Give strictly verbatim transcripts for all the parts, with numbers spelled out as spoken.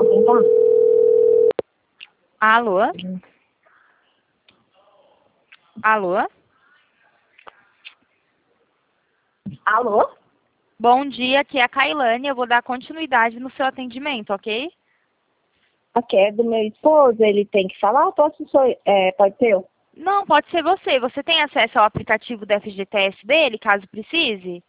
Alô? Alô? Alô? Bom dia, aqui é a Kailane. Eu vou dar continuidade no seu atendimento, ok? Aqui é do meu esposo, ele tem que falar ou posso sou, é, pode ser eu? Não, pode ser você. Você tem acesso ao aplicativo do F G T S dele, caso precise?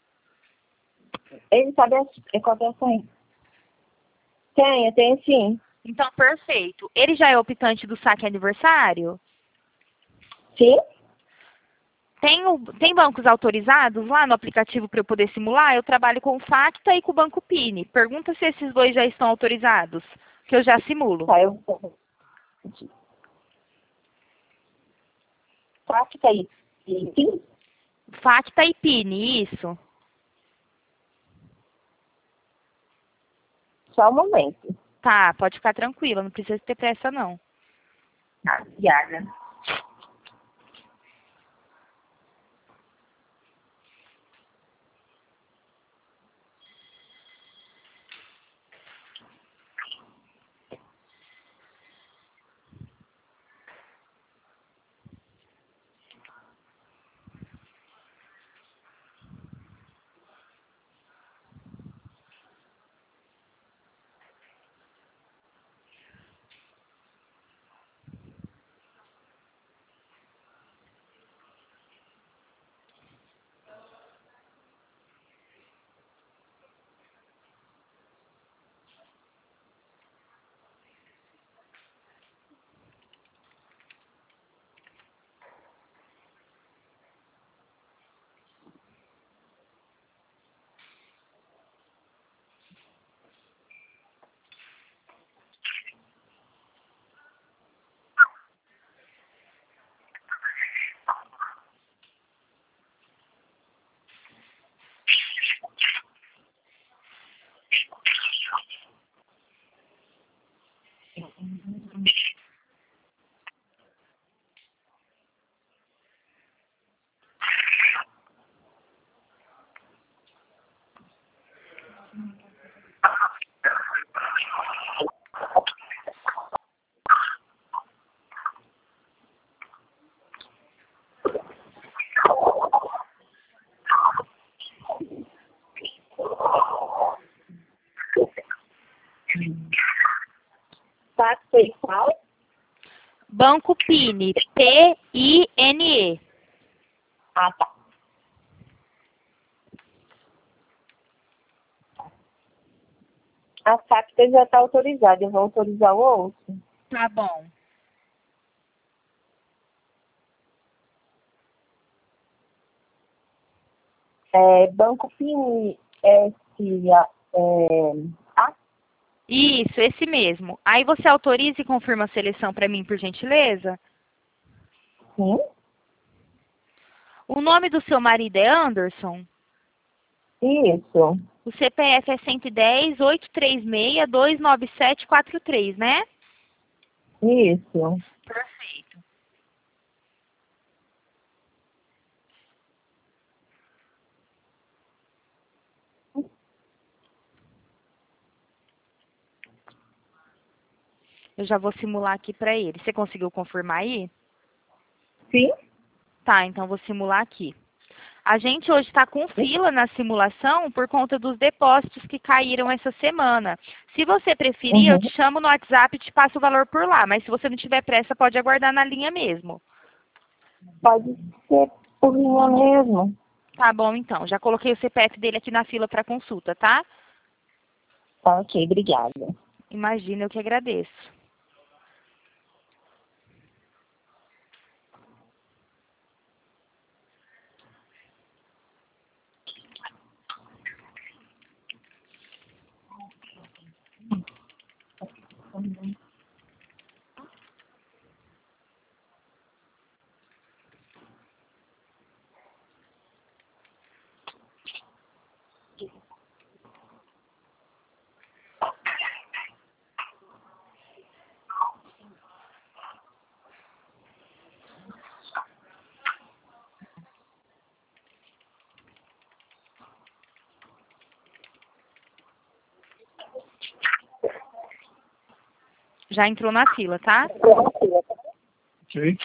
Ele sabe as é, cotações? Tenho, tenho sim. Então, perfeito. Ele já é optante do saque aniversário? Sim? Tem, o- tem bancos autorizados lá no aplicativo para eu poder simular? Eu trabalho com o Facta e com o Banco Pini. Pergunta se esses dois já estão autorizados, que eu já simulo. Tá, eu vou. Tá, fica aí. Sim? Facta e Pini, isso. Só um momento. Tá, pode ficar tranquila, não precisa ter pressa não. Tá, obrigada. Tá, foi qual? Banco Pini, P I N E. Ah, tá. A FAPTA já está autorizada, eu vou autorizar o outro. Tá bom. É, Banco Pini S A, é, A, Isso, esse mesmo. Aí você autoriza e confirma a seleção para mim, por gentileza? sim? O nome do seu marido é Anderson? Isso, O C P F é cento e dez, oitocentos e trinta e seis, duzentos e noventa e sete, quarenta e três, né? isso. Perfeito. Eu já vou simular aqui para ele. Você conseguiu confirmar aí? Sim? Tá, então vou simular aqui. A gente hoje está com fila na simulação por conta dos depósitos que caíram essa semana. Se você preferir, eu Uhum. te chamo no WhatsApp e te passo o valor por lá. Mas se você não tiver pressa, pode aguardar na linha mesmo. Pode ser por linha mesmo. Tá bom, então. Já coloquei o C P F dele aqui na fila para consulta, tá? Tá, ok, obrigada. Imagina, eu que agradeço. Já entrou na fila, tá? Ok.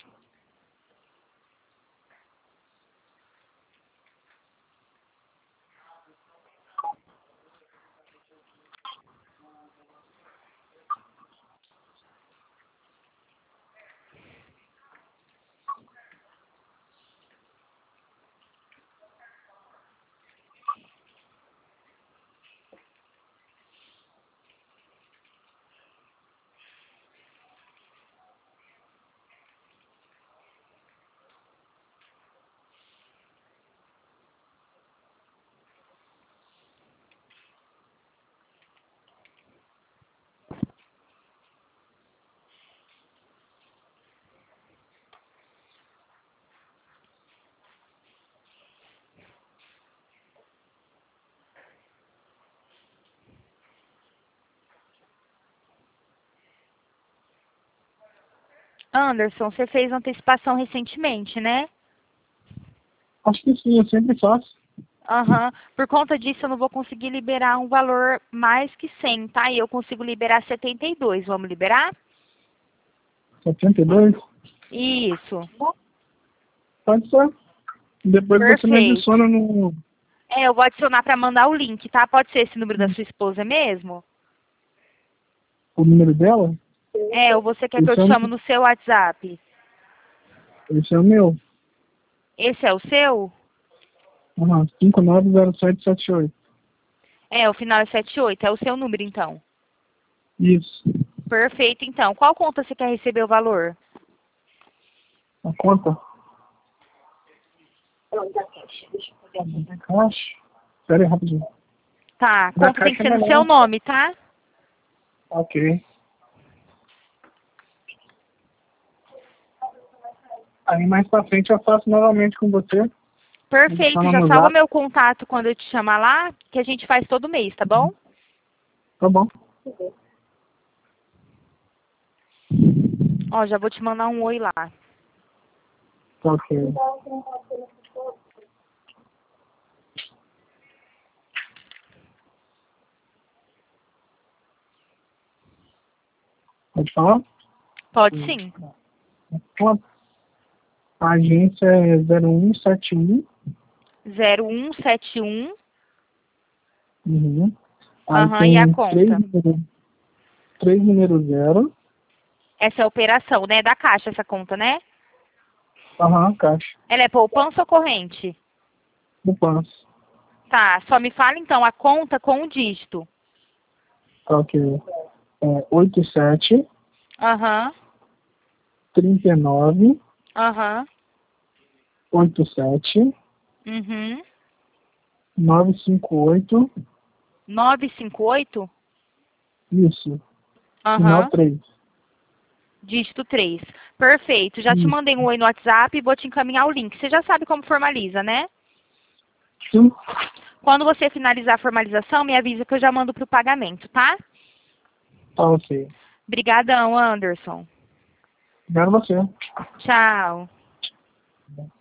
Anderson, você fez antecipação recentemente, né? Acho que sim, eu sempre faço. Aham. Por conta disso, eu não vou conseguir liberar um valor mais que cem, tá? E eu consigo liberar setenta e dois. Vamos liberar? setenta e dois? Isso. Pode ser. Depois você me Perfeito. adiciona no... É, eu vou adicionar para mandar o link, tá? Pode ser esse número da sua esposa mesmo? o número dela. É, ou você quer que eu Esse te é, chame no seu WhatsApp? esse é o meu. Esse é o seu? Uhum. cinco nove zero sete sete oito. É, o final é setenta e oito. É o seu número, então. Isso. Perfeito, então. Qual conta você quer receber o valor? A conta? Da caixa. Deixa eu pegar da caixa. Espera aí, rapidinho. Tá, a Da conta tem que caixa ser no melhor. seu nome, tá? Ok. Aí mais pra frente eu faço novamente com você. Perfeito, Adiciona já no salva zap. meu contato quando eu te chamar lá, que a gente faz todo mês, tá bom? Tá bom. Ó, já vou te mandar um oi lá. Ok. Pode falar? Pode sim. Claro. A agência é zero um sete um. zero um sete um. Uhum. Aí Aham, e a tem três conta? números, três números zero. Essa é a operação, né? Da caixa, essa conta, né? Aham, caixa. Ela é poupança ou corrente? Poupança. Tá, só me fala então a conta com o dígito. Tá, ok. É oito sete, Aham, trinta e nove, aham, oito sete, uhum. nove cinco oito. novecentos e cinquenta e oito? Isso. Final Aham, três. dígito três. Perfeito, já te Isso. mandei um oi no WhatsApp e vou te encaminhar o link. Você já sabe como formaliza, né? Sim. Quando você finalizar a formalização, me avisa que eu já mando para o pagamento, tá? Tá, ok. Obrigadão, Anderson. Obrigado a você. Tchau.